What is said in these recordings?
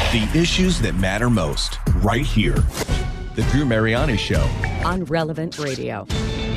The issues that matter most, right here. The Drew Mariani Show. On Relevant Radio.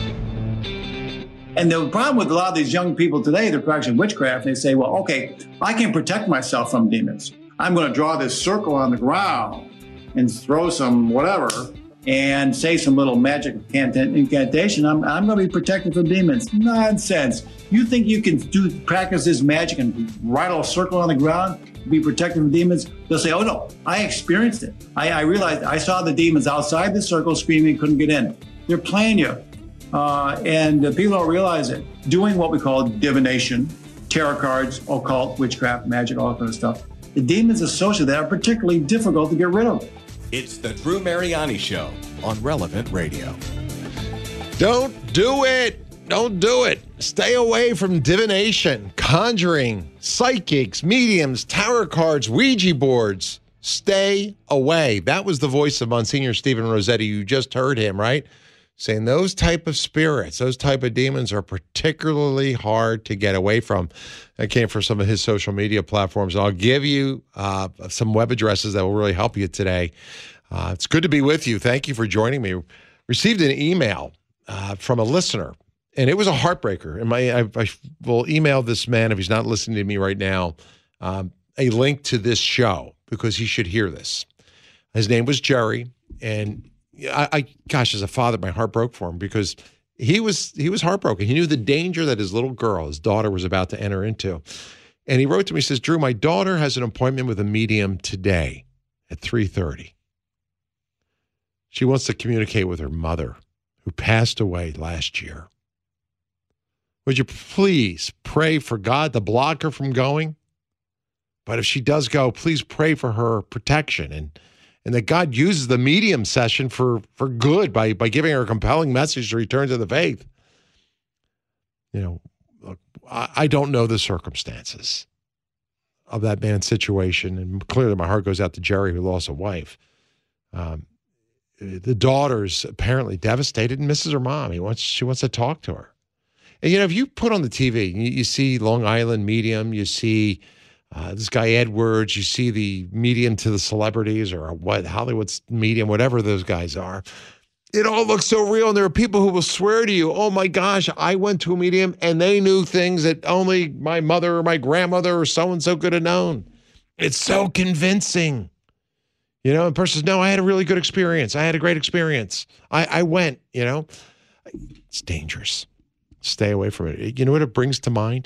And the problem with a lot of these young people today, they're practicing witchcraft. They say, well, okay, I can protect myself from demons. I'm going to draw this circle on the ground and throw some whatever and say some little magic incantation. I'm going to be protected from demons. Nonsense. You think you can practice this magic and write a circle on the ground, be protected from demons? They'll say, oh no, I experienced it. I realized I saw the demons outside the circle screaming, couldn't get in. They're playing you. And people don't realize it. Doing what we call divination, tarot cards, occult, witchcraft, magic, all that kind of stuff. The demons associated with that are particularly difficult to get rid of. It's the Drew Mariani Show on Relevant Radio. Don't do it. Don't do it. Stay away from divination, conjuring, psychics, mediums, tarot cards, Ouija boards. Stay away. That was the voice of Monsignor Stephen Rossetti. You just heard him, right? Saying those type of spirits, those type of demons are particularly hard to get away from. That came from some of his social media platforms. And I'll give you some web addresses that will really help you today. It's good to be with you. Thank you for joining me. Received an email from a listener, and it was a heartbreaker. And I will email this man, if he's not listening to me right now, a link to this show because he should hear this. His name was Jerry, and gosh, as a father, my heart broke for him because he was heartbroken. He knew the danger that his little girl, his daughter, was about to enter into. And he wrote to me, he says, Drew, my daughter has an appointment with a medium today at 3:30. She wants to communicate with her mother, who passed away last year. Would you please pray for God to block her from going? But if she does go, please pray for her protection and that God uses the medium session for good by giving her a compelling message to return to the faith. You know, look, I don't know the circumstances of that man's situation, and clearly my heart goes out to Jerry, who lost a wife. The daughter's apparently devastated and misses her mom. She wants to talk to her. And, you know, if you put on the TV, you see Long Island medium, you see this guy Edwards, you see the medium to the celebrities or what Hollywood's medium, whatever those guys are. It all looks so real. And there are people who will swear to you, oh my gosh, I went to a medium and they knew things that only my mother or my grandmother or so-and-so could have known. It's so convincing. You know, the person says, no, I had a really good experience. I had a great experience. I went, you know. It's dangerous. Stay away from it. You know what it brings to mind?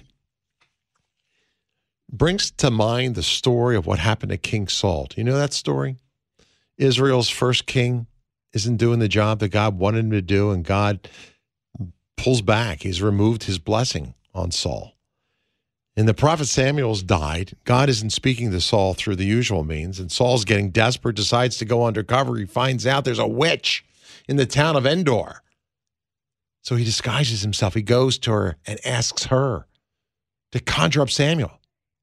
Brings to mind the story of what happened to King Saul. Do you know that story? Israel's first king isn't doing the job that God wanted him to do, and God pulls back. He's removed his blessing on Saul. And the prophet Samuel's died. God isn't speaking to Saul through the usual means, and Saul's getting desperate, decides to go undercover. He finds out there's a witch in the town of Endor. So he disguises himself. He goes to her and asks her to conjure up Samuel.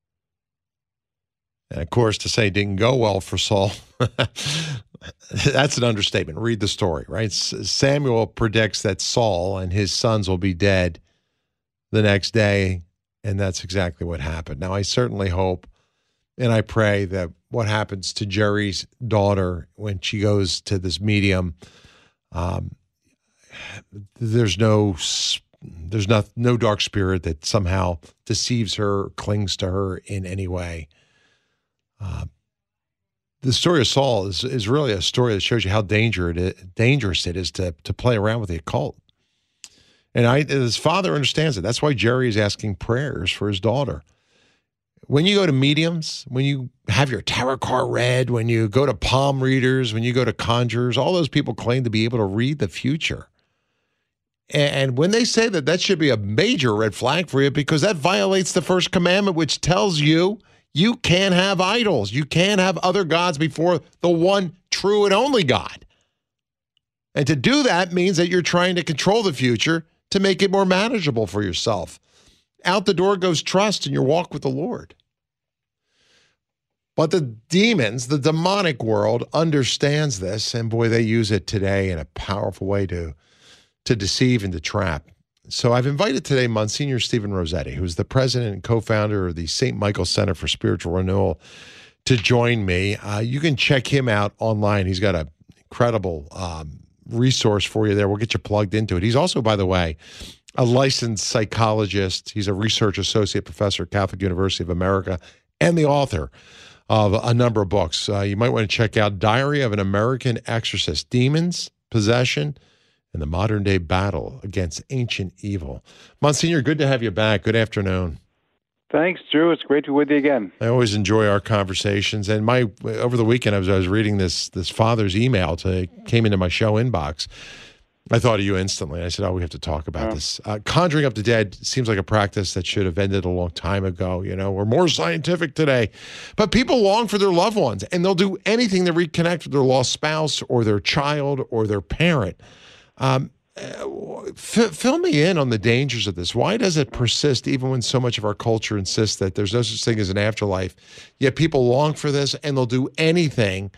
And, of course, to say it didn't go well for Saul, that's an understatement. Read the story, right? Samuel predicts that Saul and his sons will be dead the next day, and that's exactly what happened. Now, I certainly hope and I pray that what happens to Jerry's daughter when she goes to this medium, there's no dark spirit that somehow deceives her, clings to her in any way. The story of Saul is really a story that shows you how dangerous it is to play around with the occult. And his father understands it. That's why Jerry is asking prayers for his daughter. When you go to mediums, when you have your tarot card read, when you go to palm readers, when you go to conjurers, all those people claim to be able to read the future. And when they say that should be a major red flag for you because that violates the first commandment, which tells you you can't have idols. You can't have other gods before the one true and only God. And to do that means that you're trying to control the future to make it more manageable for yourself. Out the door goes trust in your walk with the Lord. But the demons, the demonic world, understands this, and boy, they use it today in a powerful way to deceive and to trap. So I've invited today Monsignor Stephen Rossetti, who's the president and co-founder of the St. Michael Center for Spiritual Renewal, to join me. You can check him out online. He's got an incredible resource for you there. We'll get you plugged into it. He's also, by the way, a licensed psychologist. He's a research associate professor at Catholic University of America and the author of a number of books. You might want to check out Diary of an American Exorcist, Demons, Possession, and the Modern Day Battle Against Ancient Evil. Monsignor, good to have you back. Good afternoon. Thanks, Drew. It's great to be with you again. I always enjoy our conversations. And over the weekend, I was reading this father's email. Came into my show inbox. I thought of you instantly. I said, we have to talk about this. Conjuring up the dead seems like a practice that should have ended a long time ago. We're more scientific today. But people long for their loved ones, and they'll do anything to reconnect with their lost spouse or their child or their parent. Fill me in on the dangers of this. Why does it persist even when so much of our culture insists that there's no such thing as an afterlife, yet people long for this and they'll do anything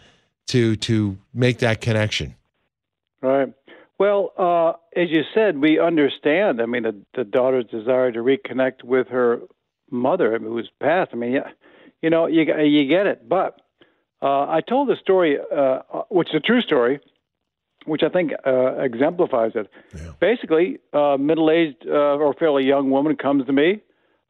to make that connection? Right. Well, as you said, we understand. I mean, the daughter's desire to reconnect with her mother who's passed. I mean, you get it. But I told a story, which is a true story, which I think exemplifies it. Yeah. Basically, middle-aged or fairly young woman comes to me,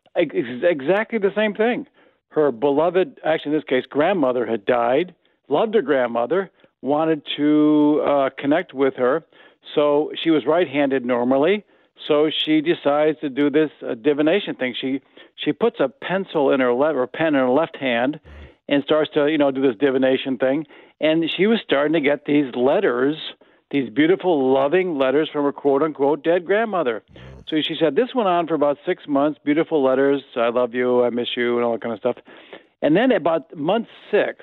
exactly the same thing. Her beloved, actually in this case, grandmother had died, loved her grandmother, wanted to connect with her. So she was right-handed normally, so she decides to do this divination thing. She puts a pencil in her left or pen in her left hand and starts to do this divination thing. And she was starting to get these letters, these beautiful, loving letters from her quote-unquote dead grandmother. So she said this went on for about 6 months, beautiful letters, I love you, I miss you, and all that kind of stuff. And then about month 6,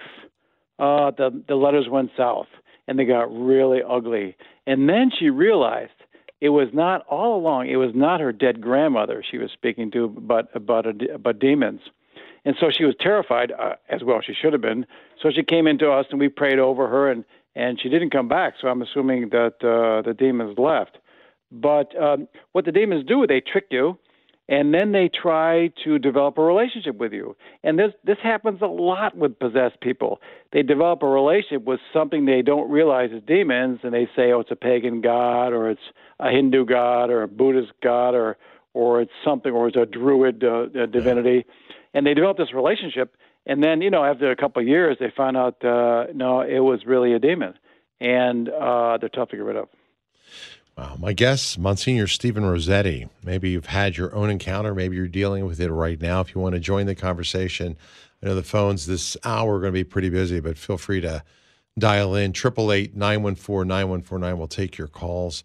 the letters went south, and they got really ugly. And then she realized it was not all along, it was not her dead grandmother she was speaking to, but demons. And so she was terrified, as well she should have been. So she came into us, and we prayed over her, and she didn't come back. So I'm assuming that the demons left. But what the demons do, they trick you, and then they try to develop a relationship with you. And this happens a lot with possessed people. They develop a relationship with something they don't realize is demons, and they say, it's a pagan god, or it's a Hindu god, or a Buddhist god, or it's something, or it's a druid divinity. And they develop this relationship, and then, after a couple of years, they find out, no, it was really a demon, and they're tough to get rid of. Wow. My guest, Monsignor Stephen Rossetti. Maybe you've had your own encounter. Maybe you're dealing with it right now. If you want to join the conversation, I know the phones this hour are going to be pretty busy, but feel free to dial in. 888-914-9149. We'll take your calls.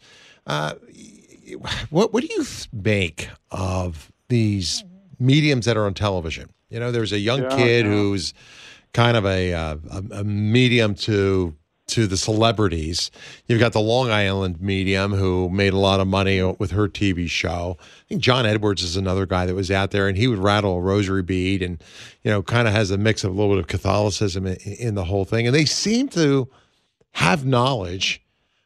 What do you make of these mediums that are on television? There's a young kid who's kind of a medium to the celebrities. You've got the Long Island medium who made a lot of money with her TV show. I think John Edwards is another guy that was out there, and he would rattle a rosary bead and, kind of has a mix of a little bit of Catholicism in the whole thing. And they seem to have knowledge.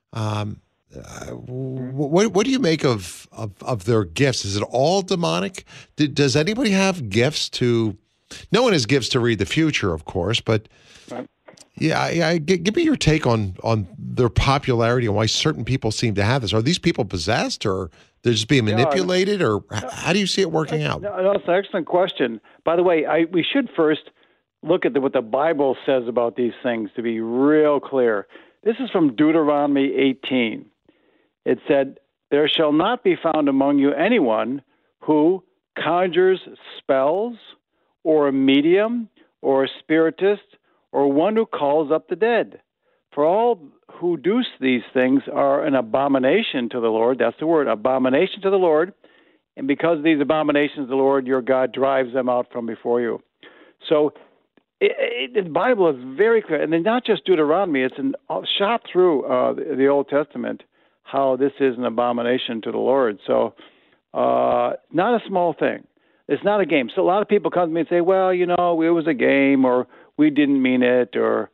What do you make of their gifts? Is it all demonic? Does anybody have gifts no one has gifts to read the future, of course, but give me your take on their popularity and why certain people seem to have this. Are these people possessed, or they're just being manipulated, or how do you see it working out? No, that's an excellent question. By the way, we should first look at what the Bible says about these things to be real clear. This is from Deuteronomy 18. It said, "There shall not be found among you anyone who conjures spells, or a medium, or a spiritist, or one who calls up the dead. For all who do these things are an abomination to the Lord." That's the word, abomination to the Lord. And because of these abominations, the Lord your God drives them out from before you. So the Bible is very clear. And then not just Deuteronomy, it's shot through the Old Testament, how this is an abomination to the Lord. So not a small thing. It's not a game. So a lot of people come to me and say, well, it was a game, or we didn't mean it, or,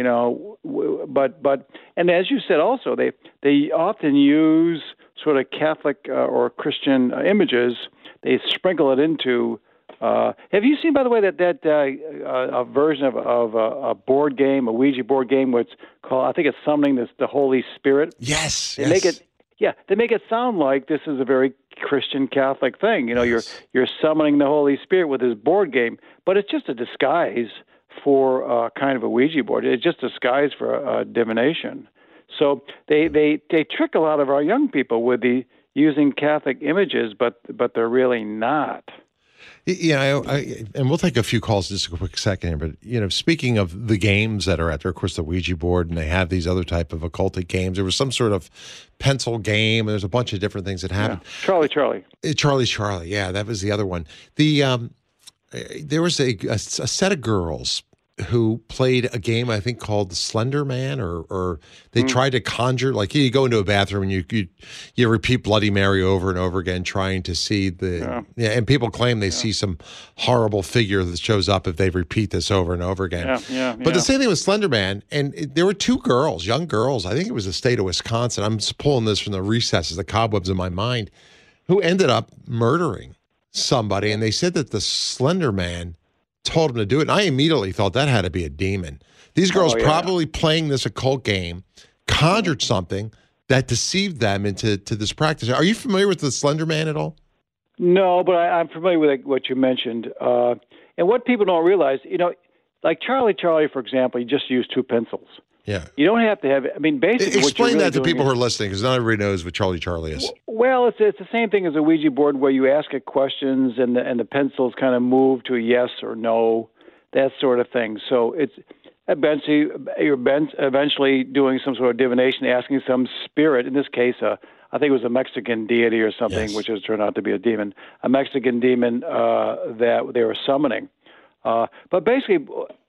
but and as you said also, they often use sort of Catholic or Christian images. They sprinkle it into Have you seen, by the way, that a version of a board game, a Ouija board game, where it's called, I think it's summoning the Holy Spirit? Yes. They make it sound like this is a very Christian Catholic thing. You're summoning the Holy Spirit with this board game, but it's just a disguise for kind of a Ouija board. It's just a disguise for divination. So they trick a lot of our young people with using Catholic images, but they're really not. Yeah, and we'll take a few calls in just a quick second here. But speaking of the games that are out there, of course, the Ouija board, and they have these other type of occultic games. There was some sort of pencil game, and there's a bunch of different things that happened. Yeah. Charlie. Yeah, that was the other one. There was a set of girls who played a game, I think, called the Slender Man, or they tried to conjure, like you go into a bathroom and you repeat Bloody Mary over and over again, trying to see and people claim they see some horrible figure that shows up if they repeat this over and over again. But the same thing with Slender Man, and there were two girls, young girls, I think it was the state of Wisconsin, I'm just pulling this from the recesses, the cobwebs in my mind, who ended up murdering somebody, and they said that the Slender Man told him to do it. And I immediately thought that had to be a demon. These girls probably playing this occult game conjured something that deceived them into this practice. Are you familiar with the Slender Man at all? No, but I'm familiar with what you mentioned. And what people don't realize, like Charlie, for example, he just used two pencils. Yeah. You don't have to have, basically. Explain that to people who are listening, because not everybody knows what Charlie is. Well, it's the same thing as a Ouija board, where you ask it questions and the pencils kind of move to a yes or no, that sort of thing. So it's you're eventually doing some sort of divination, asking some spirit, in this case, I think it was a Mexican deity or something, which has turned out to be a demon, a Mexican demon that they were summoning. But basically,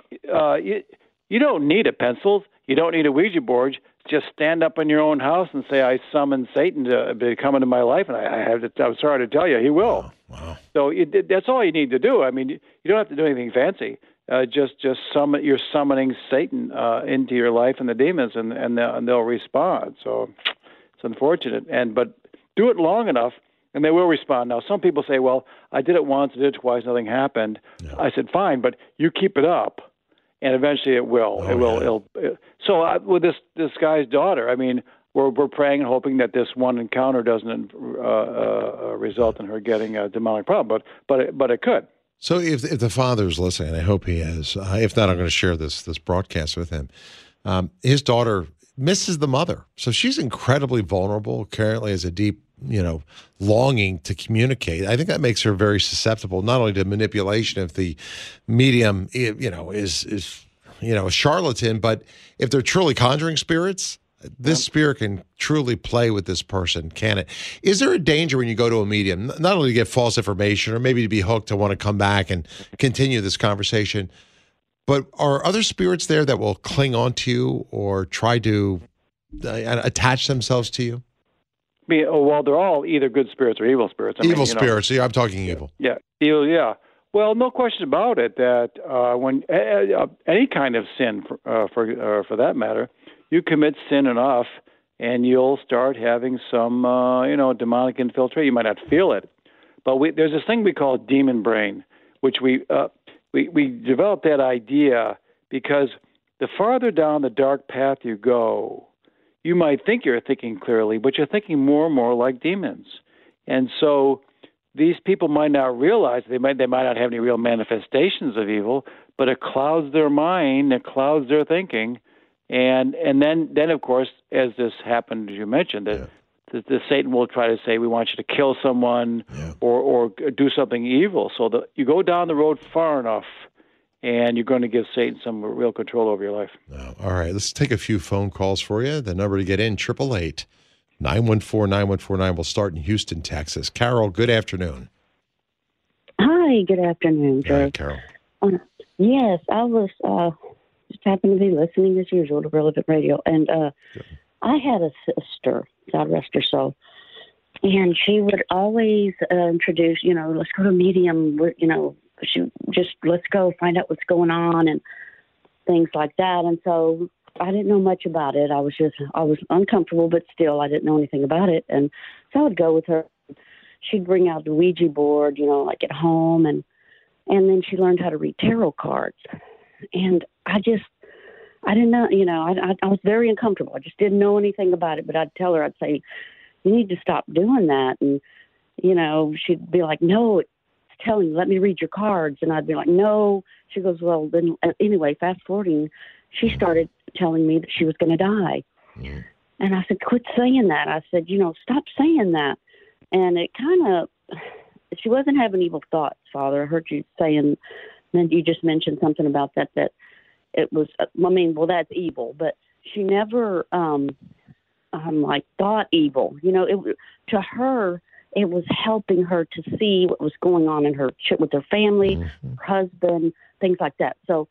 you don't need a pencil. You don't need a Ouija board. Just stand up in your own house and say, I summon Satan to come into my life, and I'm sorry to tell you, he will. Wow. So that's all you need to do. You don't have to do anything fancy. Just summon. You're summoning Satan into your life and the demons, and they'll respond. So it's unfortunate, but do it long enough, and they will respond. Now, some people say, well, I did it once, I did it twice, nothing happened. Yeah. I said, fine, but you keep it up. And eventually it will. So with this guy's daughter, we're praying and hoping that this one encounter doesn't result in her getting a demonic problem, but it could. So if the father's listening, and I hope he is, if not, I'm going to share this broadcast with him. His daughter misses the mother, so she's incredibly vulnerable. Currently, has a deep longing to communicate. I think that makes her very susceptible, not only to manipulation if the medium, is a charlatan, but if they're truly conjuring spirits, this spirit can truly play with this person, can it? Is there a danger when you go to a medium, not only to get false information or maybe to be hooked to want to come back and continue this conversation, but are other spirits there that will cling on to you or try to attach themselves to you? Well, they're all either good spirits or evil spirits. Spirits. Yeah, I'm talking evil. Yeah, evil. Yeah. Well, no question about it that when any kind of sin, for that matter, you commit sin enough, and you'll start having some, demonic infiltration. You might not feel it, but there's this thing we call demon brain, which we developed that idea because the farther down the dark path you go, you might think you're thinking clearly, but you're thinking more and more like demons. And so these people might not realize, they might not have any real manifestations of evil, but it clouds their mind, it clouds their thinking. And then of course, as this happened, as you mentioned, the Satan will try to say, we want you to kill someone or do something evil. So you go down the road far enough, and you're going to give Satan some real control over your life. Oh, all right, let's take a few phone calls for you. The number to get in, 888-914-9149. We'll start in Houston, Texas. Carol, good afternoon. Hi, good afternoon, Joe. Hi, Carol. Yes, I was just happened to be listening as usual to Relevant Radio, and I had a sister, God rest her soul, and she would always introduce, let's go to a medium, let's go find out what's going on and things like that. And so I didn't know much about it. I was uncomfortable, but still I didn't know anything about it. And so I would go with her. She'd bring out the Ouija board, like at home, and And then she learned how to read tarot cards. And I didn't know, I was very uncomfortable. I just didn't know anything about it. But I'd tell her, I'd say, you need to stop doing that. And, she'd be like, no, it's telling, let me read your cards. And I'd be like, no. She goes, well, then anyway, fast forwarding, she started telling me that she was going to die. Mm. And I said, quit saying that. I said, stop saying that. And it kind of, she wasn't having evil thoughts, Father. I heard you saying, and you just mentioned something about that it was, that's evil. But she never, thought evil. To her, it was helping her to see what was going on in her with her family, her husband, things like that. So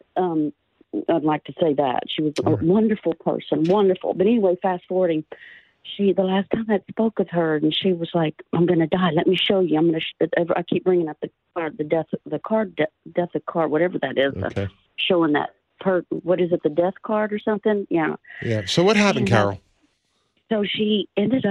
I'd like to say that. She was a wonderful person, wonderful. But anyway, fast forwarding, the last time I spoke with her, and she was like, I'm going to die. Let me show you. I keep bringing up the card, death of card, whatever that is. Okay. Showing that, what is it, the death card or something? Yeah. Yeah. So what happened, Carol? So she did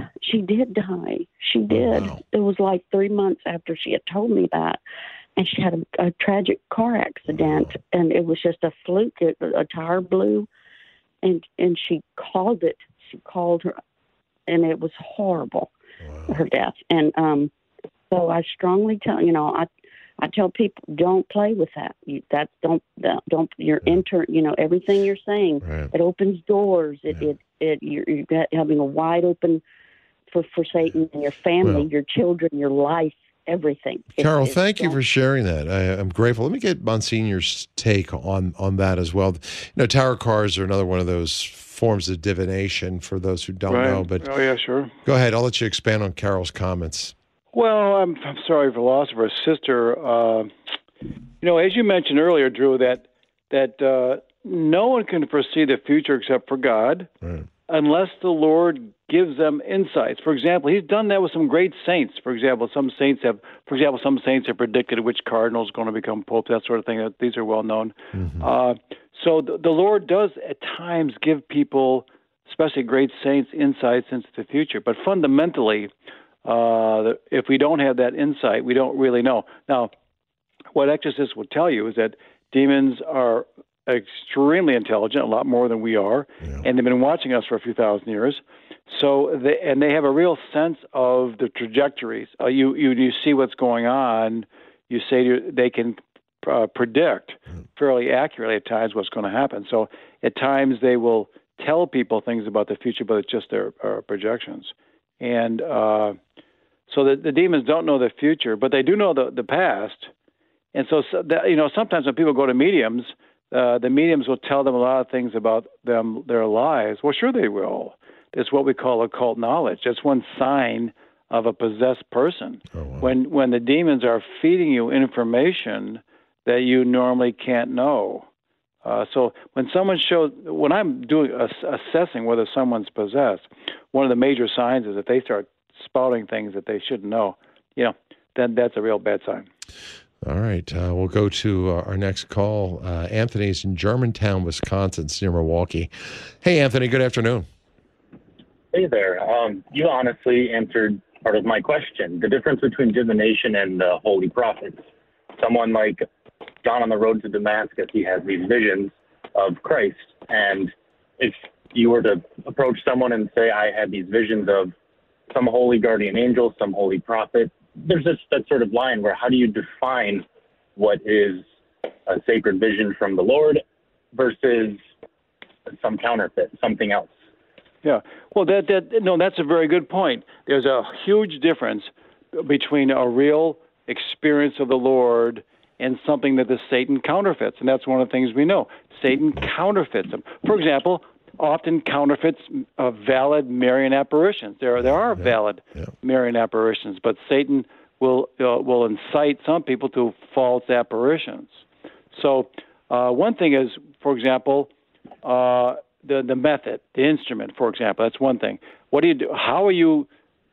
die. She did. Wow. It was like 3 months after she had told me that. And she had a tragic car accident, and it was just a fluke. A tire blew, and she called it. She called her, and it was horrible, her death. And so I strongly tell, I tell people, don't play with that. Don't. You're everything you're saying. Right. It opens doors. You're having a wide open for Satan and your family, your children, your life, everything. Carol, thank you for sharing that. I'm grateful. Let me get Monsignor's take on that as well. Tarot cards are another one of those forms of divination for those who don't know. But yeah, sure. Go ahead. I'll let you expand on Carol's comments. Well, I'm sorry for the loss of her sister. As you mentioned earlier, Drew, that no one can foresee the future except for God, right, unless the Lord gives them insights. For example, He's done that with some great saints. For example, some saints have predicted which cardinal is going to become pope, that sort of thing. These are well known. Mm-hmm. So the Lord does at times give people, especially great saints, insights into the future. But fundamentally, if we don't have that insight, we don't really know. Now, what exorcists will tell you is that demons are extremely intelligent, a lot more than we are, and they've been watching us for a few thousand years. So they have a real sense of the trajectories. You see what's going on. You say they can predict fairly accurately at times what's going to happen. So at times they will tell people things about the future, but it's just their projections. And so the demons don't know the future, but they do know the past. And so sometimes when people go to mediums, the mediums will tell them a lot of things about their lives. Well, sure they will. It's what we call occult knowledge. That's one sign of a possessed person. Oh, wow. When the demons are feeding you information that you normally can't know. So when I'm doing assessing whether someone's possessed, one of the major signs is that they start spouting things that they shouldn't know. Then that's a real bad sign. All right. We'll go to our next call. Anthony's in Germantown, Wisconsin. It's near Milwaukee. Hey, Anthony. Good afternoon. Hey there. You honestly answered part of my question. The difference between divination and the holy prophets. Someone like John on the road to Damascus, he has these visions of Christ. And if you were to approach someone and say, I had these visions of some holy guardian angel, some holy prophet, there's that sort of line where how do you define what is a sacred vision from the Lord versus some counterfeit, something else? Yeah. Well, that's a very good point. There's a huge difference between a real experience of the Lord and something that the Satan counterfeits, and that's one of the things we know. Satan counterfeits them. For example, often counterfeits valid Marian apparitions. There are valid Marian apparitions, but Satan will incite some people to false apparitions. So one thing is, for example, the method, the instrument, for example. That's one thing. What do you do? How are you,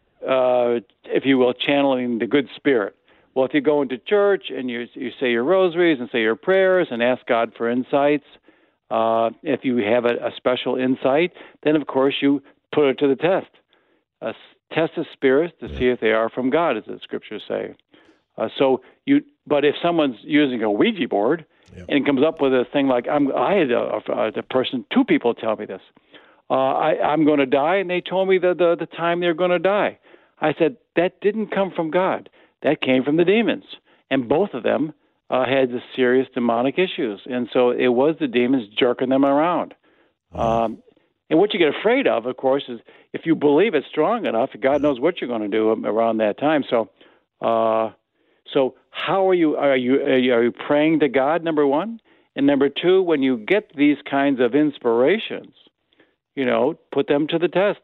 if you will, channeling the good spirit? Well, if you go into church and you say your rosaries and say your prayers and ask God for insights, if you have a special insight, then, of course, you put it to the test. Test the spirits to see if they are from God, as the Scriptures say. But if someone's using a Ouija board and comes up with a thing like, I had a person, 2 people tell me this. I'm going to die, and they told me the time they're going to die. I said, that didn't come from God. That came from the demons. And both of them had the serious demonic issues. And so it was the demons jerking them around. And what you get afraid of course, is if you believe it strong enough, God knows what you're going to do around that time. So how are you? Are you praying to God, number one? And number two, when you get these kinds of inspirations, put them to the test.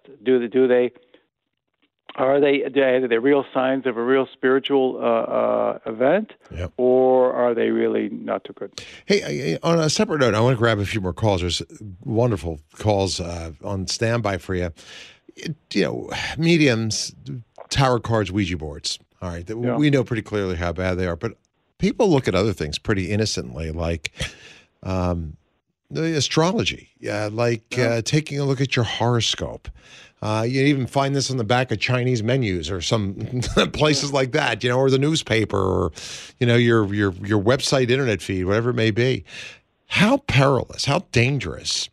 Are they real signs of a real spiritual event, or are they really not too good? Hey, on a separate note, I want to grab a few more calls. There's wonderful calls on standby for you. Mediums, tarot cards, Ouija boards. All right, we know pretty clearly how bad they are, but people look at other things pretty innocently, like the astrology, taking a look at your horoscope. You even find this on the back of Chinese menus or some places like that, or the newspaper or, your website, internet feed, whatever it may be. How perilous, how dangerous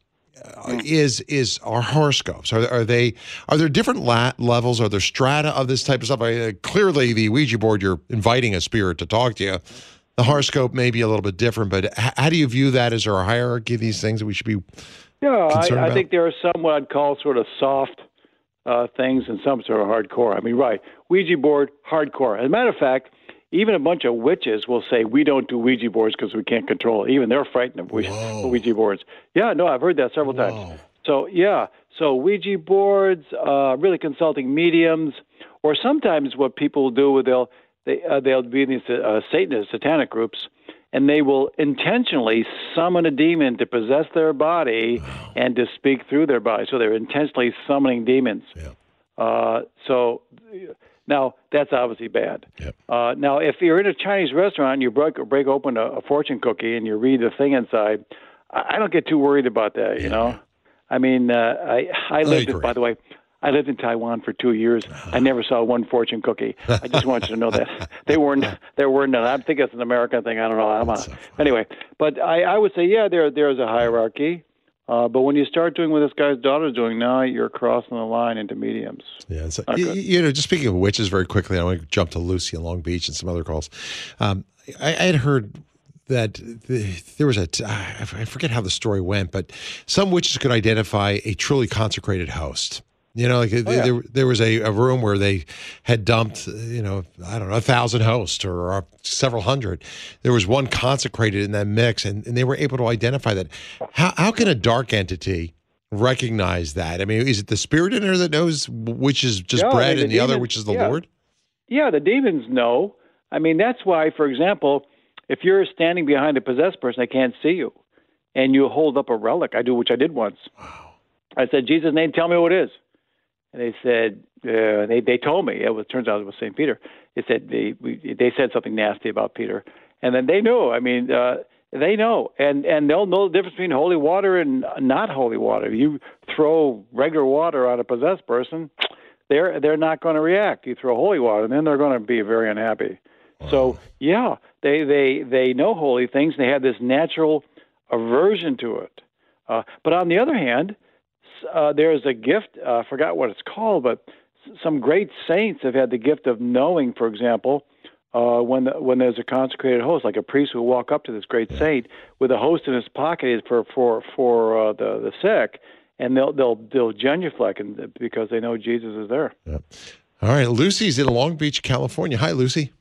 is our horoscopes? Are there different levels? Are there strata of this type of stuff? Clearly, the Ouija board, you're inviting a spirit to talk to you. The horoscope may be a little bit different, but how do you view that? Is there a hierarchy of these things that we should be concerned about? I think there are some what I'd call sort of soft things and some sort of hardcore. I mean, right, Ouija board, hardcore. As a matter of fact, even a bunch of witches will say, we don't do Ouija boards because we can't control it. Even they're frightened of Ouija boards. Yeah, no, I've heard that several times. So, so Ouija boards, really consulting mediums, or sometimes what people do, they'll be in these Satanist, satanic groups, and they will intentionally summon a demon to possess their body and to speak through their body. So they're intentionally summoning demons. So now that's obviously bad. Now, if you're in a Chinese restaurant and you break open a fortune cookie and you read the thing inside, I don't get too worried about that, I mean, I lived, by the way, I lived in Taiwan for 2 years. I never saw one fortune cookie. I just want you to know that. There were none. I think it's an American thing. I don't know. Anyway, but I would say, there's a hierarchy. But when you start doing what this guy's daughter's doing now, you're crossing the line into mediums. Yeah. So, just speaking of witches very quickly, I want to jump to Lucy in Long Beach and some other calls. I had heard that there was I forget how the story went, but some witches could identify a truly consecrated host. There was a room where they had dumped, 1,000 hosts or several hundred. There was one consecrated in that mix, and they were able to identify that. How can a dark entity recognize that? I mean, is it the spirit in her that knows which is just bread and the other which is the Lord? Yeah, the demons know. I mean, that's why, for example, if you're standing behind a possessed person, they can't see you, and you hold up a relic. Which I did once. Wow. I said, Jesus' name, tell me what it is. And they said, they told me, it turns out it was St. Peter. They said they said something nasty about Peter. And then they knew. I mean, they know. And they'll know the difference between holy water and not holy water. If you throw regular water on a possessed person, they're not going to react. You throw holy water, and then they're going to be very unhappy. Wow. So, they know holy things, and they have this natural aversion to it. But on the other hand, there's a gift, I forgot what it's called, but some great saints have had the gift of knowing, for example, when there's a consecrated host, like a priest will walk up to this great saint with a host in his pocket for the sick, and they'll genuflect because they know Jesus is there. Yeah. All right, Lucy's in Long Beach, California. Hi, Lucy.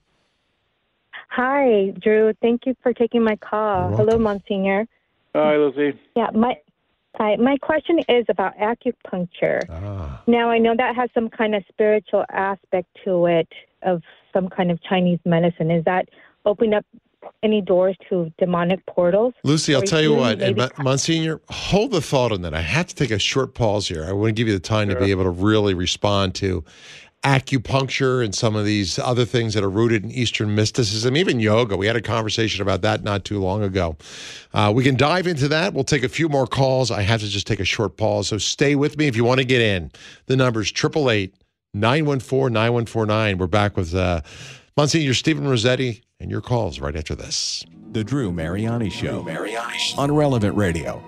Hi, Drew. Thank you for taking my call. Hello, Monsignor. Hi, Lucy. Yeah, my question is about acupuncture. Now, I know that has some kind of spiritual aspect to it, of some kind of Chinese medicine. Is that opening up any doors to demonic portals? Lucy, I'll tell you what, and Monsignor, hold the thought on that. I have to take a short pause here. I want to give you the time to be able to really respond to acupuncture and some of these other things that are rooted in Eastern mysticism, even yoga. We had a conversation about that not too long ago. We can dive into that. We'll take a few more calls. I have to just take a short pause, so stay with me if you want to get in. The number's 888-914-9149. We're back with Monsignor Stephen Rossetti, and your calls right after this. The Drew Mariani Show on Relevant Radio.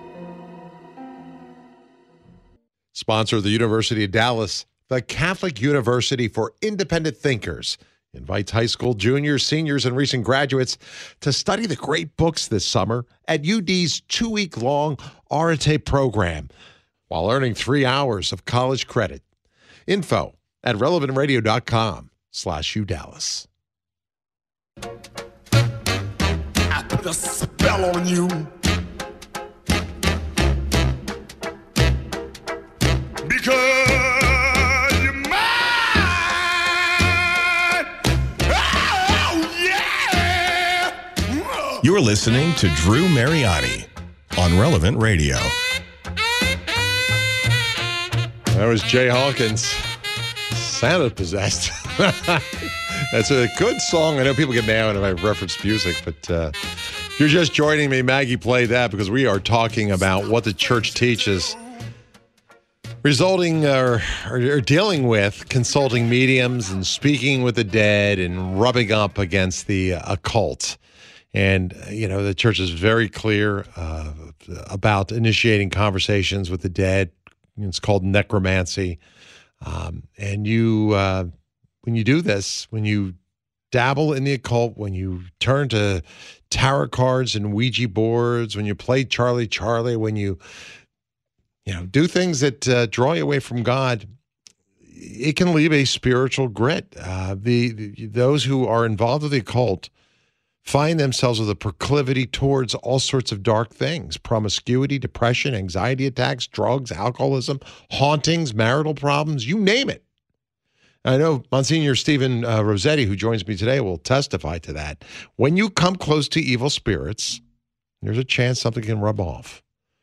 Sponsor of the University of Dallas, the Catholic University for Independent Thinkers, invites high school juniors, seniors, and recent graduates to study the great books this summer at UD's 2-week-long Arete program while earning 3 hours of college credit. Info at relevantradio.com/UDallas. I put a spell on you. Because you're mine. Oh, yeah. You're listening to Drew Mariani on Relevant Radio. That was Jay Hawkins. Sounded possessed. That's a good song. I know people get mad when I reference music, but if you're just joining me, Maggie played that because we are talking about what the church teaches resulting or dealing with consulting mediums and speaking with the dead and rubbing up against the occult. And, the church is very clear about initiating conversations with the dead. It's called necromancy. And when you do this, when you dabble in the occult, when you turn to tarot cards and Ouija boards, when you play Charlie, when you do things that draw you away from God, it can leave a spiritual grit. Those who are involved with the occult find themselves with a proclivity towards all sorts of dark things: promiscuity, depression, anxiety attacks, drugs, alcoholism, hauntings, marital problems, you name it. I know Monsignor Stephen Rossetti, who joins me today, will testify to that. When you come close to evil spirits, there's a chance something can rub off.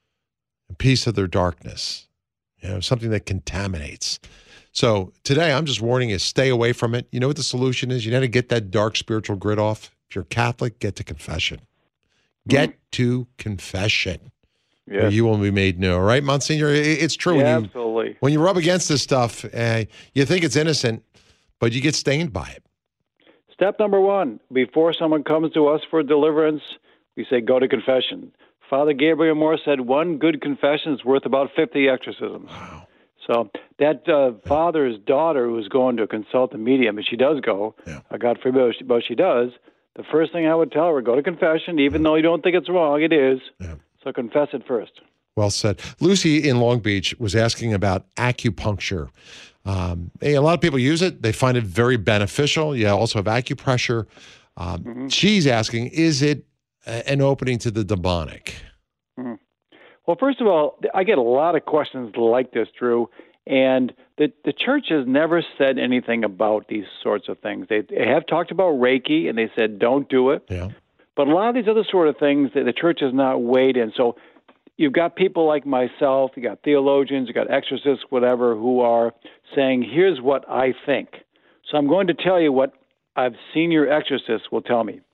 A piece of their darkness, something that contaminates. So today, I'm just warning you, stay away from it. You know what the solution is? You know how to get that dark spiritual grit off? If you're Catholic, get to confession. Get to confession. Yes. Where you will be made new. All right, Monsignor? It's true. Yeah, absolutely. When you rub against this stuff, you think it's innocent, but you get stained by it. Step number 1, before someone comes to us for deliverance, we say, go to confession. Father Gabriel Moore said 1 good confession is worth about 50 exorcisms. Wow. So that father's daughter who's going to consult a medium, and she does go, God forbid, but she does, the first thing I would tell her, go to confession, even though you don't think it's wrong, it is. Yeah. So confess it first. Well said. Lucy in Long Beach was asking about acupuncture. A lot of people use it. They find it very beneficial. You also have acupressure. She's asking, is it an opening to the demonic? Well, first of all, I get a lot of questions like this, Drew, and the church has never said anything about these sorts of things. They have talked about Reiki, and they said don't do it. Yeah. But a lot of these other sort of things that the church has not weighed in. So you've got people like myself, you got theologians, you got exorcists, whatever, who are saying, here's what I think. So I'm going to tell you what I've seen your exorcists will tell me.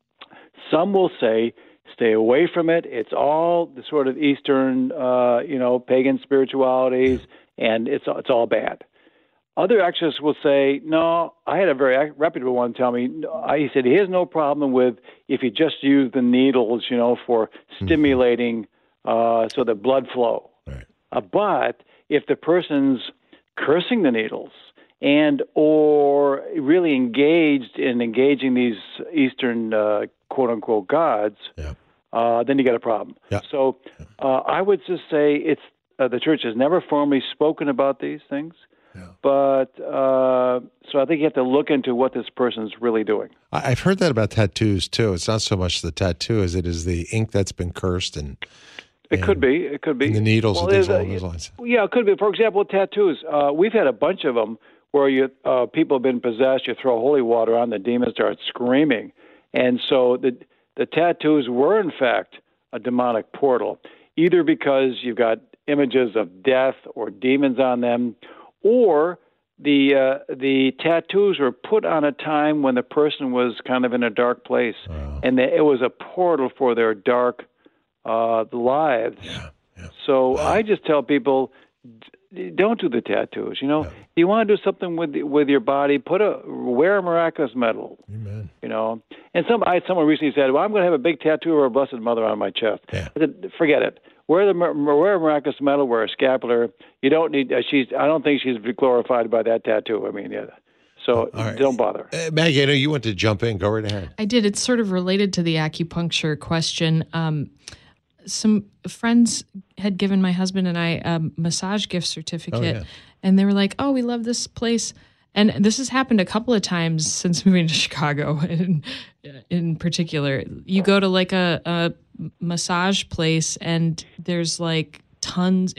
Some will say, stay away from it. It's all the sort of Eastern, pagan spiritualities, and it's all bad. Other exorcists will say, no, I had a very reputable one tell me, he said he has no problem with if you just use the needles, for stimulating so the blood flow. Right. But if the person's cursing the needles and or really engaging these Eastern quote-unquote gods, then you got a problem. Yeah. So I would just say it's the church has never formally spoken about these things. Yeah. But so I think you have to look into what this person's really doing. I've heard that about tattoos, too. It's not so much the tattoo as it is the ink that's been cursed. It could be. It could be. And the needles and things along those lines. Yeah, it could be. For example, tattoos. We've had a bunch of them where people have been possessed. You throw holy water on, the demons start screaming. And so the tattoos were, in fact, a demonic portal, either because you've got images of death or demons on them, or the tattoos were put on a time when the person was kind of in a dark place, and it was a portal for their dark lives. Yeah. So I just tell people, don't do the tattoos. If you want to do something with your body, wear a miraculous medal. Amen. And someone recently said, "Well, I'm going to have a big tattoo of our Blessed Mother on my chest." Yeah. I said, "Forget it. Wear a miraculous medal. Wear a scapular. You don't need. I don't think she's glorified by that tattoo. I mean, yeah." So don't bother. Maggie, I know you want to jump in. Go right ahead. I did. It's sort of related to the acupuncture question. Some friends had given my husband and I a massage gift certificate, and they were like, "Oh, we love this place." And this has happened a couple of times since moving to Chicago, in particular. You go to like a massage place, and there's like tons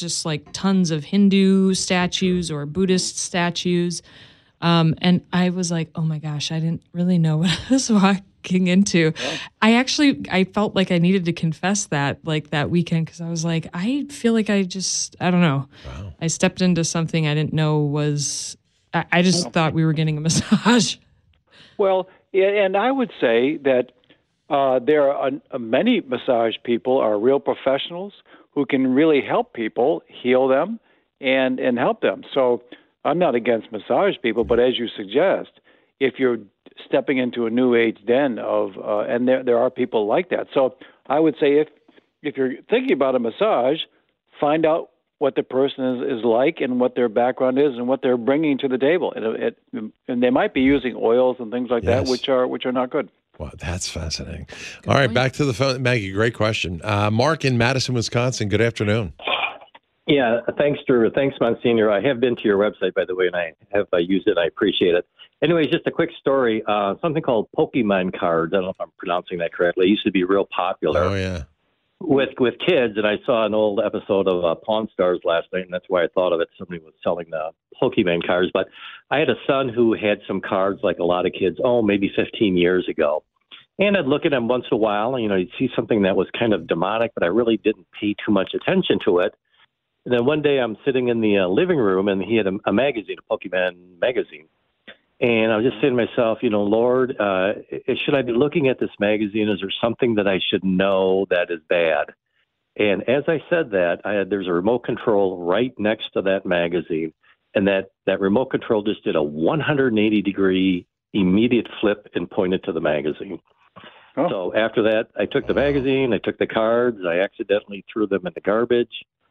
of Hindu statues or Buddhist statues. And I was like, oh my gosh, I didn't really know what I was walking into. Yeah. I felt like I needed to confess that weekend, because I was like, I feel like I don't know. Wow. I stepped into something I didn't know was, I just thought we were getting a massage. Well, and I would say that there are many massage people are real professionals who can really help people, heal them, and help them. So I'm not against massage people, but as you suggest, if you're stepping into a new age den and there are people like that. So I would say if you're thinking about a massage, find out what the person is like and what their background is and what they're bringing to the table. And they might be using oils and things like that, which are not good. Wow, that's fascinating. Good All right, point. Back to the phone. Maggie, great question. Mark in Madison, Wisconsin, good afternoon. Yeah, thanks, Drew. Thanks, Monsignor. I have been to your website, by the way, and I have used it. I appreciate it. Anyways, just a quick story. Something called Pokemon cards. I don't know if I'm pronouncing that correctly. It used to be real popular. Oh, yeah. With kids, and I saw an old episode of Pawn Stars last night, and that's why I thought of it. Somebody was selling the Pokemon cards. But I had a son who had some cards like a lot of kids, maybe 15 years ago. And I'd look at them once in a while, and, you'd see something that was kind of demonic, but I really didn't pay too much attention to it. And then one day I'm sitting in the living room, and he had a magazine, a Pokemon magazine. And I was just saying to myself, Lord, should I be looking at this magazine? Is there something that I should know that is bad? And as I said that, there's a remote control right next to that magazine. And that remote control just did a 180-degree immediate flip and pointed to the magazine. Oh. So after that, I took the magazine, I took the cards, I accidentally threw them in the garbage.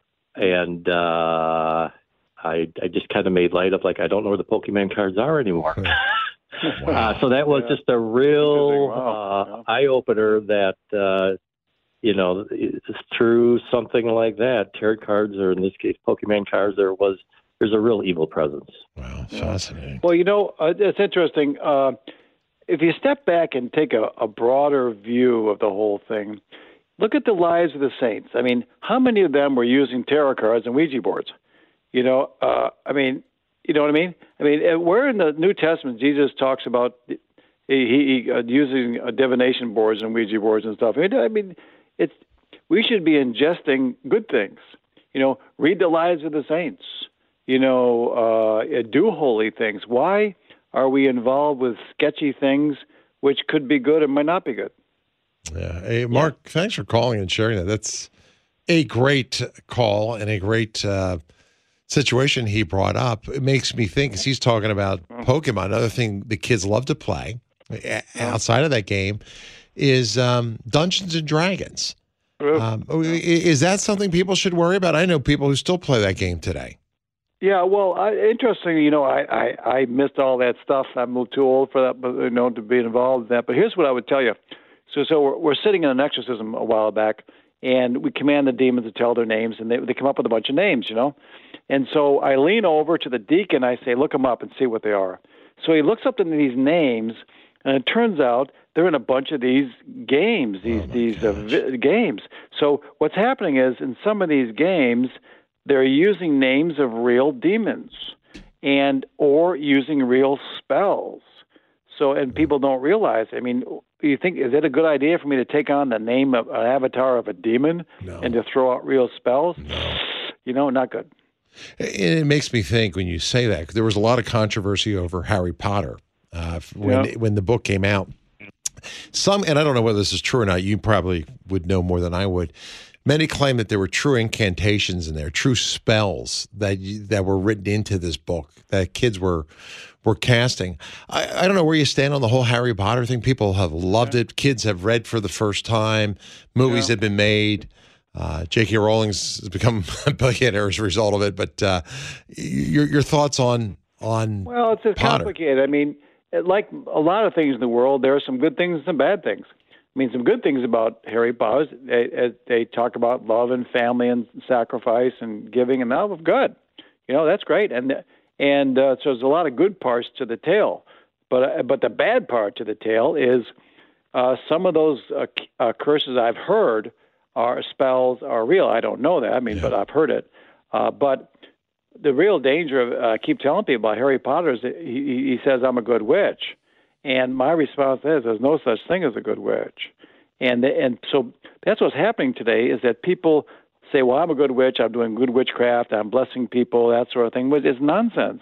And I just kind of made light of, I don't know where the Pokemon cards are anymore. Wow. So that was just a real eye-opener that, through something like that, tarot cards, or in this case, Pokemon cards, there's a real evil presence. Wow, fascinating. Well, it's interesting. If you step back and take a broader view of the whole thing, look at the lives of the saints. I mean, how many of them were using tarot cards and Ouija boards? You know what I mean? I mean, where in the New Testament Jesus talks about he using divination boards and Ouija boards and stuff. I mean, we should be ingesting good things. Read the lives of the saints. Do holy things. Why are we involved with sketchy things which could be good and might not be good? Yeah. Hey, Mark, thanks for calling and sharing that. That's a great call and a great situation he brought up. It makes me think, because he's talking about Pokemon, another thing the kids love to play outside of that game is Dungeons and Dragons. Is that something people should worry about? I know people who still play that game today. Yeah, well, interestingly, I missed all that stuff. I'm a little too old for that, but to be involved in that. But here's what I would tell you. So we're sitting in an exorcism a while back, and we command the demons to tell their names, and they come up with a bunch of names, And so I lean over to the deacon, I say, look them up and see what they are. So he looks up into these names, and it turns out they're in a bunch of these games, games. So what's happening is, in some of these games, they're using names of real demons or using real spells. So, and people don't realize, I mean, you think, is it a good idea for me to take on the name of an avatar of a demon and to throw out real spells? No. Not good. It makes me think when you say that, there was a lot of controversy over Harry Potter when the book came out. And I don't know whether this is true or not, you probably would know more than I would, Many claim that there were true incantations in there, true spells that were written into this book that kids were casting. I don't know where you stand on the whole Harry Potter thing. People have loved it. Kids have read for the first time. Movies have been made. J.K. Rowling's has become a billionaire as a result of it. But your thoughts on Well, it's Potter. complicated. I mean, like a lot of things in the world, there are some good things and some bad things. I mean, some good things about Harry Potter, they talk about love and family and sacrifice and giving, and that was good. That's great. And so there's a lot of good parts to the tale. But the bad part to the tale is some of those curses I've heard are spells are real. I don't know that. I mean, but I've heard it. But the real danger of I keep telling people about Harry Potter is that he says I'm a good witch, and my response is there's no such thing as a good witch, and so that's what's happening today is that people say, well, I'm a good witch, I'm doing good witchcraft, I'm blessing people, that sort of thing, but it's nonsense.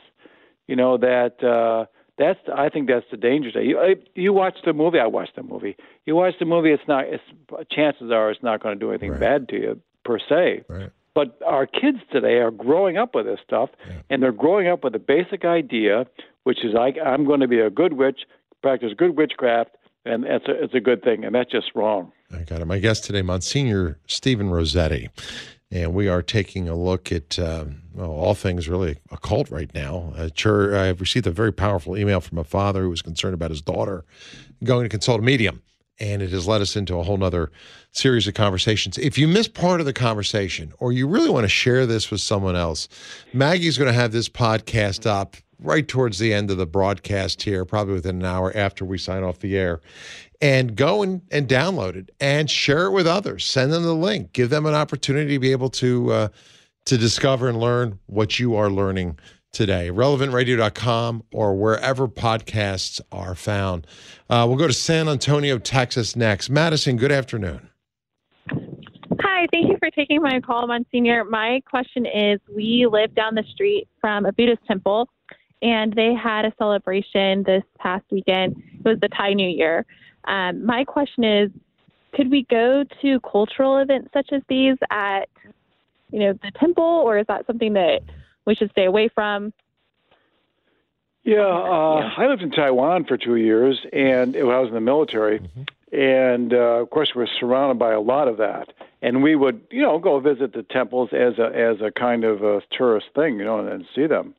I think that's the danger today. You watch the movie. I watched the movie. You watch the movie. Chances are it's not going to do anything bad to you per se. Right. But our kids today are growing up with this stuff, and they're growing up with a basic idea, which is I'm going to be a good witch, practice good witchcraft, and it's a good thing, and that's just wrong. I got it. My guest today, Monsignor Stephen Rossetti. And we are taking a look at all things really occult right now. I've received a very powerful email from a father who was concerned about his daughter going to consult a medium. And it has led us into a whole nother series of conversations. If you missed part of the conversation or you really want to share this with someone else, Maggie's going to have this podcast up right towards the end of the broadcast here, probably within an hour after we sign off the air. And go and download it and share it with others. Send them the link. Give them an opportunity to be able to discover and learn what you are learning today. RelevantRadio.com or wherever podcasts are found. We'll go to San Antonio, Texas next. Madison, good afternoon. Hi, thank you for taking my call, Monsignor. My question is, we live down the street from a Buddhist temple, and they had a celebration this past weekend. It was the Thai New Year. My question is, could we go to cultural events such as these at, the temple, or is that something that we should stay away from? Yeah, I lived in Taiwan for 2 years, and I was in the military, and of course we're surrounded by a lot of that. And we would, go visit the temples as a kind of a tourist thing, and see them.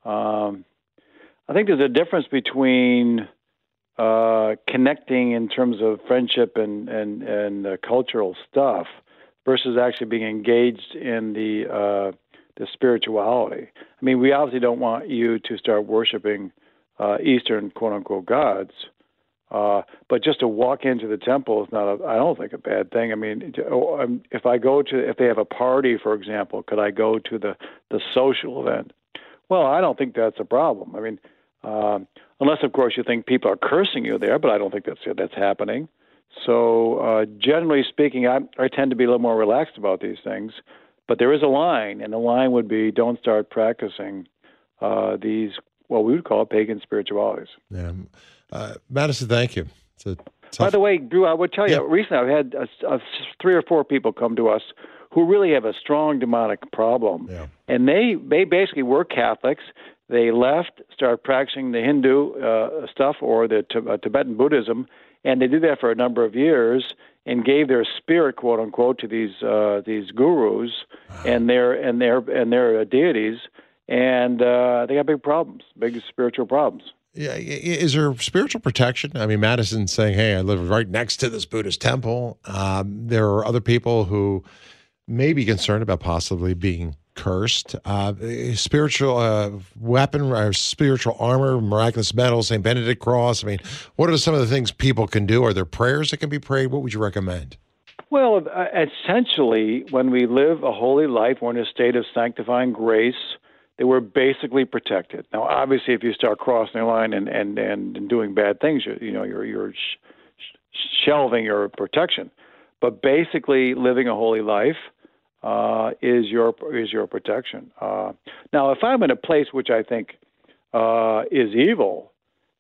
I think there's a difference between connecting in terms of friendship and cultural stuff versus actually being engaged in the spirituality. I mean, we obviously don't want you to start worshiping Eastern quote-unquote gods, but just to walk into the temple is not, I don't think, a bad thing. I mean, if they have a party, for example, could I go to the social event? Well, I don't think that's a problem. I mean, unless, of course, you think people are cursing you there, but I don't think that's happening. So generally speaking, I tend to be a little more relaxed about these things. But there is a line, and the line would be don't start practicing these, what we would call pagan spiritualities. Yeah. Madison, thank you. By the way, Drew, I would tell you, recently I've had 3 or 4 people come to us who really have a strong demonic problem. Yeah. And they basically were Catholics. They left, started practicing the Hindu stuff or the Tibetan Buddhism, and they did that for a number of years and gave their spirit, quote unquote, to these gurus and their deities, and they got big problems, big spiritual problems. Yeah, is there spiritual protection? I mean, Madison's saying, "Hey, I live right next to this Buddhist temple." There are other people who may be concerned about possibly being cursed. Spiritual weapon or spiritual armor, miraculous medal, St. Benedict cross. I mean, what are some of the things people can do? Are there prayers that can be prayed? What would you recommend? Well, essentially, when we live a holy life, we're in a state of sanctifying grace, that we're basically protected. Now, obviously, if you start crossing the line and doing bad things, you're shelving your protection. But basically, living a holy life is your protection. Now, if I'm in a place which I think is evil,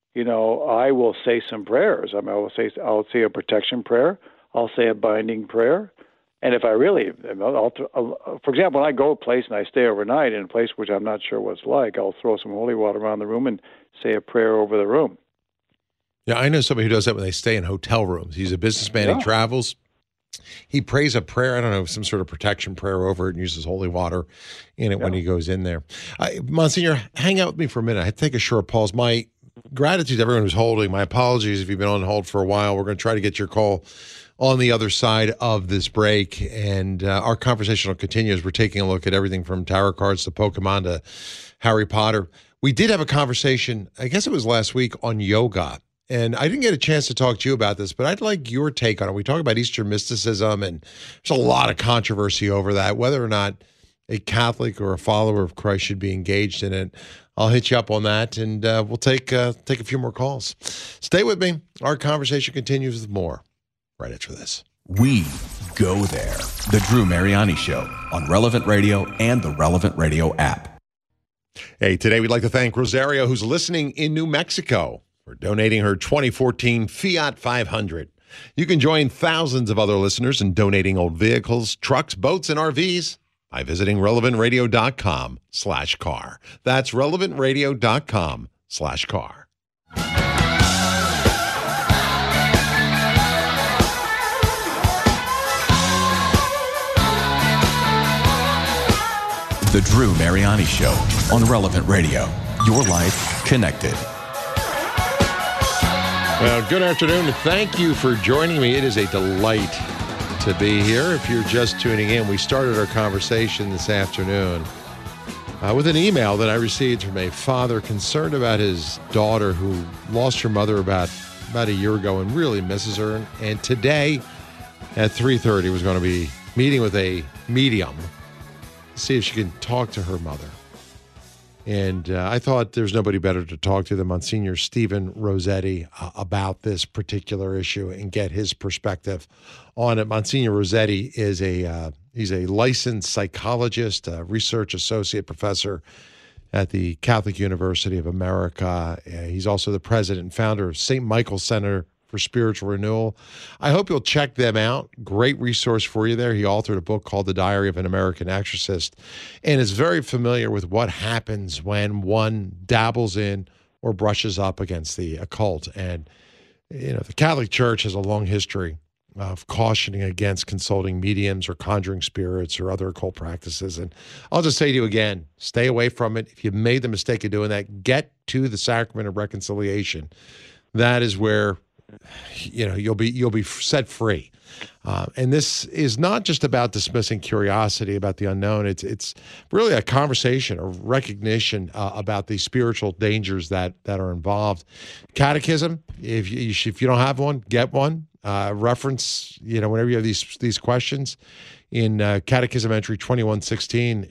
I will say some prayers. I mean, I'll say a protection prayer. I'll say a binding prayer. And if I really, for example, when I go a place and I stay overnight in a place which I'm not sure what it's like, I'll throw some holy water around the room and say a prayer over the room. Yeah, I know somebody who does that when they stay in hotel rooms. He's a businessman. He travels. He prays a prayer, I don't know, some sort of protection prayer over it and uses holy water in it when he goes in there. Monsignor, hang out with me for a minute. I had to take a short pause. My gratitude to everyone who's holding. My apologies if you've been on hold for a while. We're going to try to get your call on the other side of this break, and our conversation will continue as we're taking a look at everything from tarot cards to Pokemon to Harry Potter. We did have a conversation, I guess it was last week, on yoga. And I didn't get a chance to talk to you about this, but I'd like your take on it. We talk about Eastern mysticism, and there's a lot of controversy over that, whether or not a Catholic or a follower of Christ should be engaged in it. I'll hit you up on that, and we'll take a few more calls. Stay with me. Our conversation continues with more right after this. We go there. The Drew Mariani Show on Relevant Radio and the Relevant Radio app. Hey, today we'd like to thank Rosario, who's listening in New Mexico, for donating her 2014 Fiat 500. You can join thousands of other listeners in donating old vehicles, trucks, boats, and RVs by visiting relevantradio.com/car. That's relevantradio.com/car. The Drew Mariani Show on Relevant Radio. Your life connected. Well, good afternoon, and thank you for joining me. It is a delight to be here. If you're just tuning in, we started our conversation this afternoon with an email that I received from a father concerned about his daughter who lost her mother about a year ago and really misses her. And today at 3:30 was going to be meeting with a medium to see if she can talk to her mother. And I thought there's nobody better to talk to than Monsignor Stephen Rossetti about this particular issue and get his perspective on it. Monsignor Rossetti is he's a licensed psychologist, a research associate professor at the Catholic University of America. He's also the president and founder of St. Michael Center for Spiritual Renewal. I hope you'll check them out. Great resource for you there. He authored a book called The Diary of an American Exorcist and is very familiar with what happens when one dabbles in or brushes up against the occult. And, you know, the Catholic Church has a long history of cautioning against consulting mediums or conjuring spirits or other occult practices. And I'll just say to you again, stay away from it. If you've made the mistake of doing that, get to the sacrament of reconciliation. That is where you'll be set free. And this is not just about dismissing curiosity about the unknown. It's really a conversation, a recognition about the spiritual dangers that are involved. Catechism, if you don't have one, get one. Reference, whenever you have these questions in Catechism entry 2116.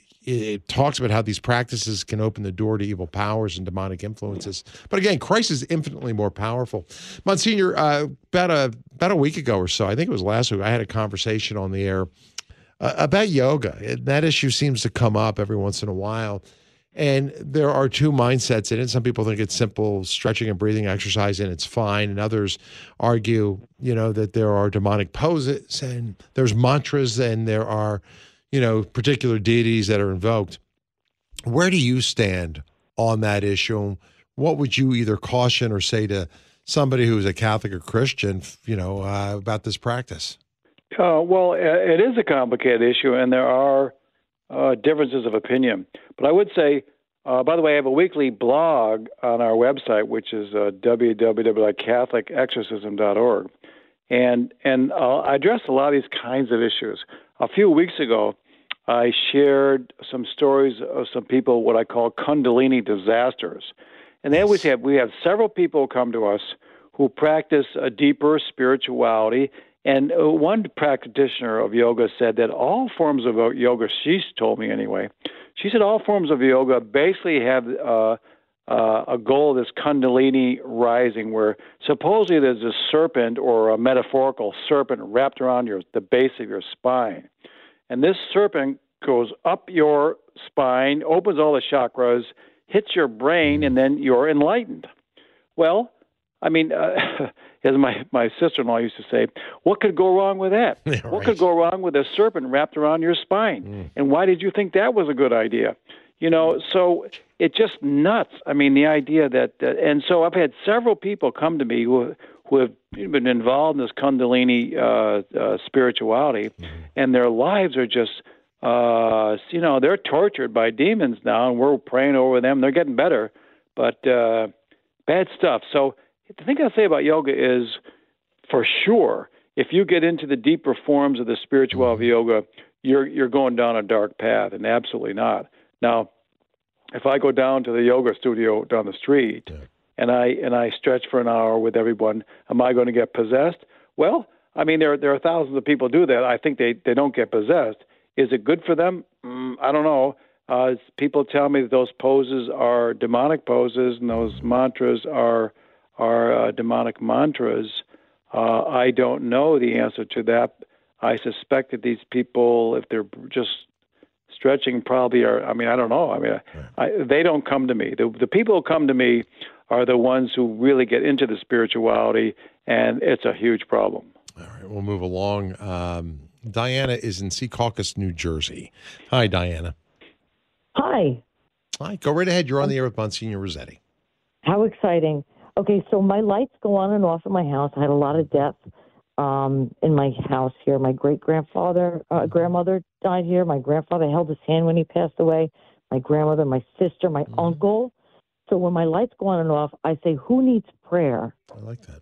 It talks about how these practices can open the door to evil powers and demonic influences. But again, Christ is infinitely more powerful. Monsignor, about a week ago or so, I think it was last week, I had a conversation on the air about yoga. That issue seems to come up every once in a while. And there are two mindsets in it. Some people think it's simple stretching and breathing exercise and it's fine. And others argue, that there are demonic poses and there's mantras and there are particular deities that are invoked. Where do you stand on that issue? What would you either caution or say to somebody who is a Catholic or Christian, about this practice? Well, it is a complicated issue, and there are differences of opinion. But I would say, by the way, I have a weekly blog on our website, which is www.catholicexorcism.org. And I address a lot of these kinds of issues. A few weeks ago, I shared some stories of some people, what I call Kundalini disasters. And we have several people come to us who practice a deeper spirituality. And one practitioner of yoga said that all forms of yoga, she told me anyway, she said all forms of yoga basically have a goal of this Kundalini rising, where supposedly there's a serpent or a metaphorical serpent wrapped around the base of your spine. And this serpent goes up your spine, opens all the chakras, hits your brain, and then you're enlightened. Well, I mean, as my sister-in-law used to say, what could go wrong with that? Yeah, What right. could go wrong with a serpent wrapped around your spine? And why did you think that was a good idea? You know, so it's just nuts. I mean, the idea that, and so I've had several people come to me who have been involved in this Kundalini spirituality, and their lives are just, you know, they're tortured by demons now, and we're praying over them. They're getting better, but bad stuff. So the thing I say about yoga is, for sure, if you get into the deeper forms of the spirituality of yoga, you're going down a dark path, and absolutely not. Now, if I go down to the yoga studio down the street and I stretch for an hour with everyone, am I going to get possessed? Well, I mean, there are thousands of people do that. I think they don't get possessed. Is it good for them? I don't know. People tell me that those poses are demonic poses and those mantras are demonic mantras. I don't know the answer to that. I suspect that these people, if they're just stretching, probably are. I mean, I don't know. I mean, they don't come to me. The people who come to me are the ones who really get into the spirituality, and it's a huge problem. All right, we'll move along. Diana is in Secaucus, New Jersey. Hi, Diana. Hi. Hi, go right ahead. You're on the air with Monsignor Rossetti. How exciting. Okay, so my lights go on and off in my house. I had a lot of death in my house here. My great-grandmother died here. My grandfather held his hand when he passed away. My grandmother, my sister, my uncle. So when my lights go on and off, I say, who needs prayer? I like that.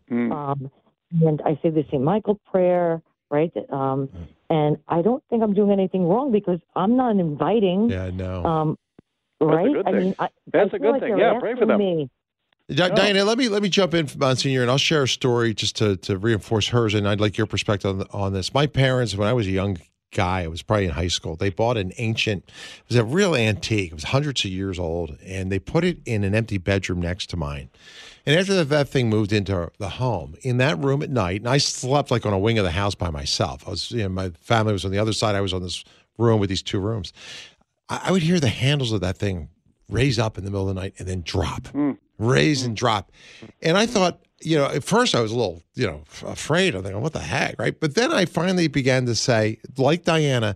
And I say the St. Michael prayer, right? And I don't think I'm doing anything wrong because I'm not inviting. Yeah, no. Right? That's a good I thing. mean, That's I a feel good thing. they're Yeah, pray for asking them. me. Diana, let me jump in, Monsignor, and I'll share a story just to reinforce hers, and I'd like your perspective on this. My parents, when I was a young guy, I was probably in high school, they bought an ancient, it was a real antique, it was hundreds of years old, and they put it in an empty bedroom next to mine. And after that thing moved into the home, in that room at night, and I slept like on a wing of the house by myself. I was, my family was on the other side. I was on this room with these two rooms. I would hear the handles of that thing raise up in the middle of the night and then drop, raise and drop. And I thought, at first I was a little, afraid. I'm thinking, what the heck, right? But then I finally began to say, like Diana,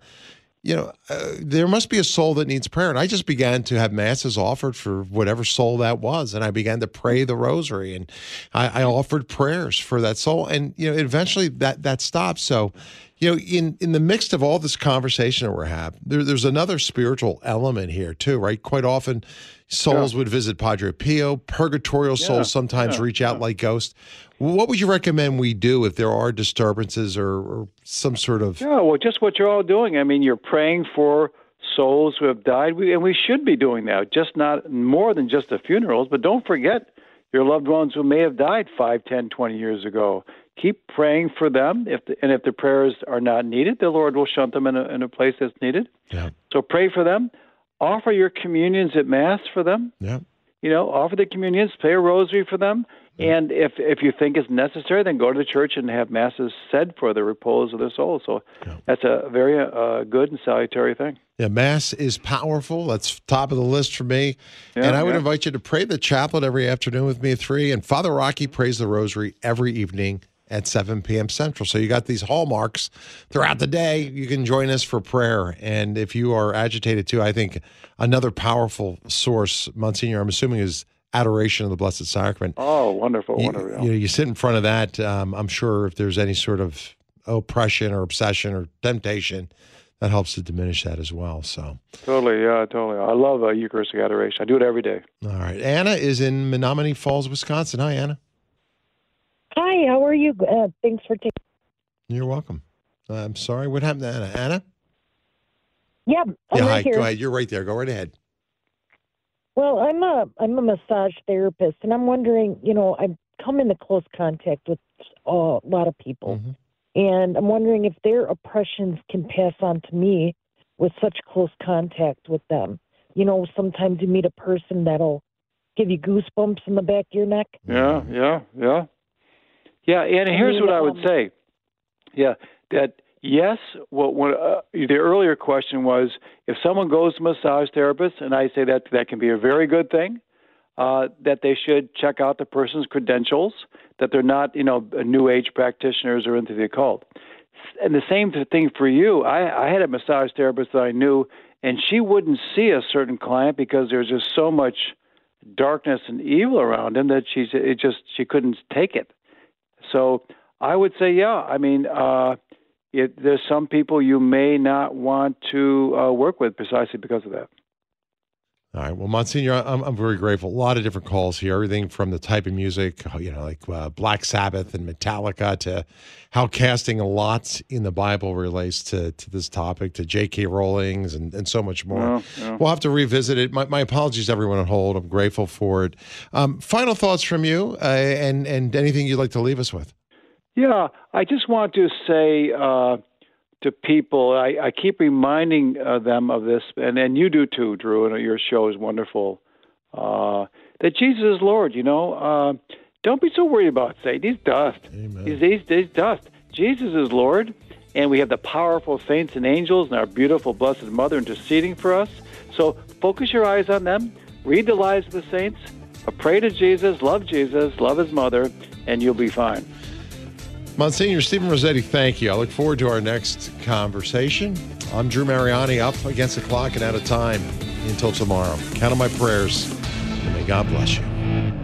there must be a soul that needs prayer. And I just began to have masses offered for whatever soul that was. And I began to pray the rosary, and I offered prayers for that soul. And, eventually that stopped. So, in the midst of all this conversation that we're having, there's another spiritual element here too, right? Quite often souls would visit Padre Pio. Purgatorial souls sometimes reach out like ghosts. What would you recommend we do if there are disturbances or some sort of... Yeah, well, just what you're all doing. I mean, you're praying for souls who have died, and we should be doing that, just not more than just the funerals, but don't forget your loved ones who may have died 5, 10, 20 years ago. Keep praying for them, if the prayers are not needed, the Lord will shunt them in a place that's needed. Yeah. So pray for them. Offer your communions at Mass for them. Yeah. Offer the communions, pray a rosary for them. And if you think it's necessary, then go to the church and have Masses said for the repose of their soul. So that's a very good and salutary thing. Yeah, Mass is powerful. That's top of the list for me. And I would invite you to pray the chaplet every afternoon with me at 3. And Father Rocky prays the rosary every evening at 7 p.m. Central. So you got these hallmarks throughout the day. You can join us for prayer. And if you are agitated too, I think another powerful source, Monsignor, I'm assuming, is adoration of the Blessed Sacrament. Oh, wonderful, wonderful. You sit in front of that. I'm sure if there's any sort of oppression or obsession or temptation, that helps to diminish that as well. So totally. I love Eucharistic adoration. I do it every day. All right. Anna is in Menominee Falls, Wisconsin. Hi, Anna. Hi, how are you? Thanks for taking. You're welcome. I'm sorry. What happened to Anna? Anna? Yeah, I'm hi. right here. Go ahead. You're right there. Go right ahead. Well, I'm a massage therapist, and I'm wondering, I've come into close contact with a lot of people, and I'm wondering if their oppressions can pass on to me with such close contact with them. Sometimes you meet a person that'll give you goosebumps in the back of your neck. Yeah, and here's what I would say. Yeah, that yes, the earlier question was, if someone goes to a massage therapist, and I say that can be a very good thing, that they should check out the person's credentials, that they're not, New Age practitioners or into the occult. And the same thing for you. I had a massage therapist that I knew, and she wouldn't see a certain client because there's just so much darkness and evil around him that she couldn't take it. So I would say, there's some people you may not want to work with precisely because of that. All right. Well, Monsignor, I'm very grateful. A lot of different calls here, everything from the type of music, like Black Sabbath and Metallica, to how casting a lot in the Bible relates to this topic, to J.K. Rowling's and so much more. Yeah. We'll have to revisit it. My apologies to everyone on hold. I'm grateful for it. Final thoughts from you and anything you'd like to leave us with? Yeah, I just want to say to people, I keep reminding them of this, and you do too, Drew, and your show is wonderful, that Jesus is Lord, Don't be so worried about Satan. He's dust. Amen. He's dust. Jesus is Lord, and we have the powerful saints and angels and our beautiful Blessed Mother interceding for us. So focus your eyes on them, read the lives of the saints, pray to Jesus, love His mother, and you'll be fine. Monsignor Stephen Rossetti, thank you. I look forward to our next conversation. I'm Drew Mariani, up against the clock and out of time. Until tomorrow, count on my prayers, and may God bless you.